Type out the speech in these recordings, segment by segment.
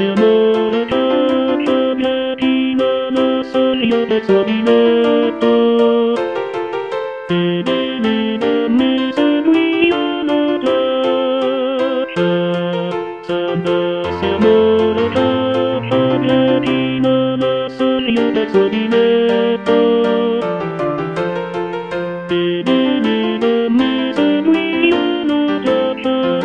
amore che ti non so io che so di netto e mi segui una traccia se amore che ti non so io che so di netto e mi segui una traccia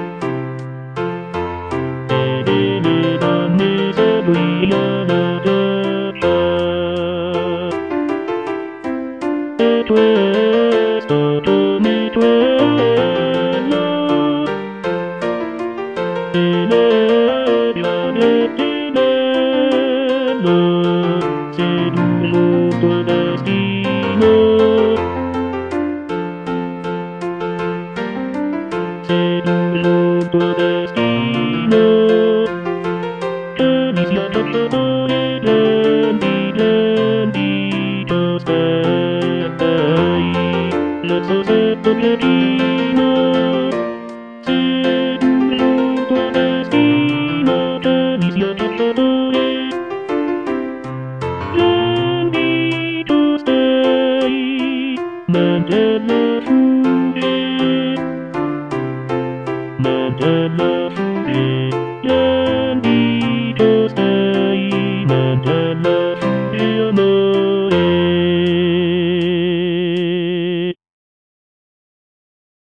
questo tu mi duello e le pianettinello se tu il tuo destino se tu il tuo destino che mi sia giacciato e prendi, ti aspettai, l'azzosetto che ti